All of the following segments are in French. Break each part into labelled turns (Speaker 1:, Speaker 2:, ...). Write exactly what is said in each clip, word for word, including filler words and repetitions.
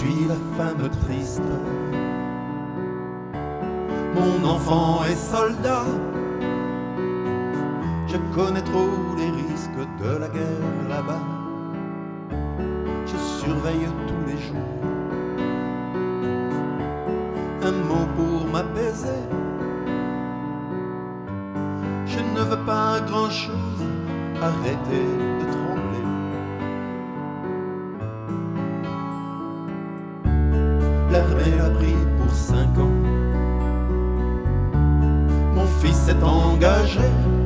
Speaker 1: suis la femme triste. Mon enfant est soldat. Je connais trop les risques de la guerre là-bas. Je surveille tous les jours. Un mot pour m'apaiser. Je ne veux pas grand-chose. Arrêtez de trembler. L'armée l'a pris pour cinq ans. Mon fils est engagé.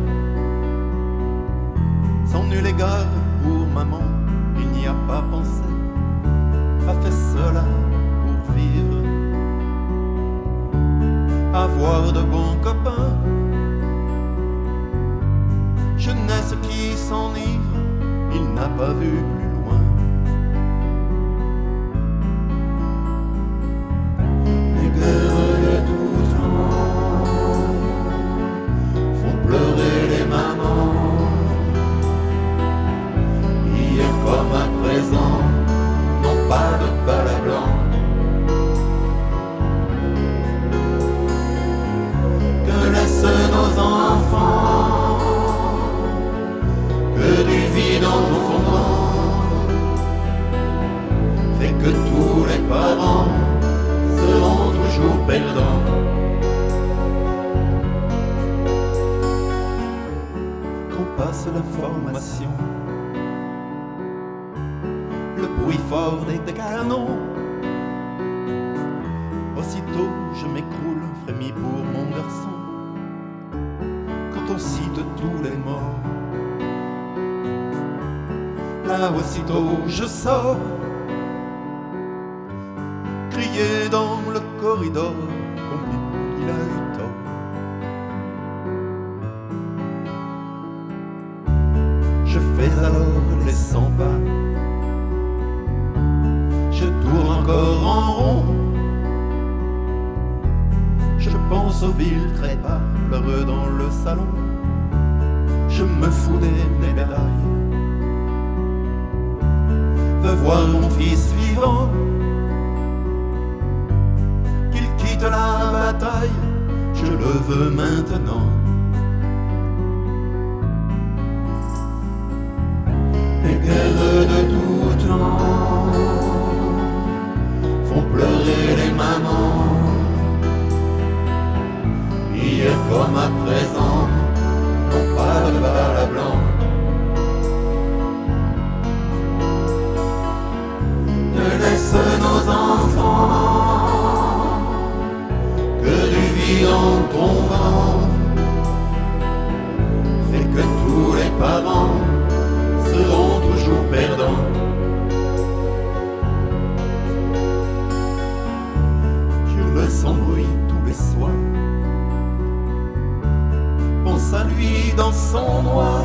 Speaker 1: Sans nul égard pour maman, il n'y a pas pensé. A fait cela pour vivre. Avoir de bons copains. Jeunesse qui s'enivre, il n'a pas vu plus loin. Les guerres de tout temps font pleurer les mamans. Hier comme à présent, non pas de balai blanc. Que laissent nos enfants? Que du vide dans ton monde fait que tous les parents seront toujours perdants. Qu'on passe l'information, le bruit fort des canons. Aussitôt je m'écroule, frémis pour mon garçon. Quand on cite tous les morts, là aussitôt je sors, crier dans le corridor combien il a eu tort. Je fais alors les cent pas. Je tourne encore en rond. Je pense aux villes trépas, pleureux dans le salon. Je me fous des médailles. Veux voir mon fils vivant, qu'il quitte la bataille, je le veux maintenant. Les guerres de tout temps font pleurer les mamans. Hier comme à présent, non pas de balai blanc. Laisse nos enfants que du vide en tombant fait que tous les parents seront toujours perdants. Je le sens bruit tous les soirs, pense à lui dans son noir.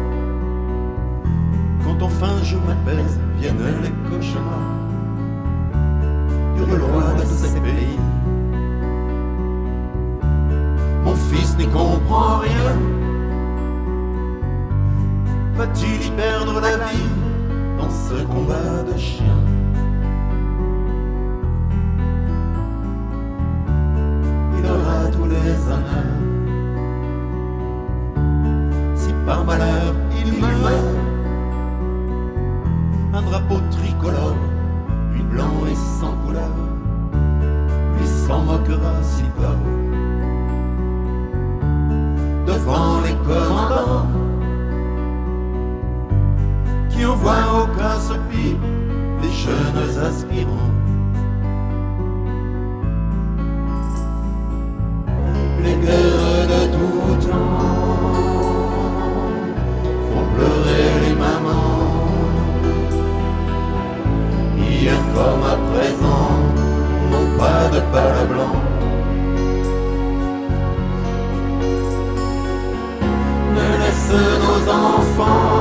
Speaker 1: Quand enfin je m'apaise, viennent les cauchemars du roi de ces pays. Mon fils n'y comprend rien. Va-t-il y perdre la vie dans ce combat de chiens? Il aura tous les honneurs. Si par malheur il meurt, un drapeau tricolore, lui blanc et sans couleur, lui s'en moquera si tard. Devant les commandants qui envoient au casse-pipe des jeunes aspirants. Les guerres de tout temps font pleurer les mamans. Hier comme à présent, non pas de balai blanc. Ne laisse nos enfants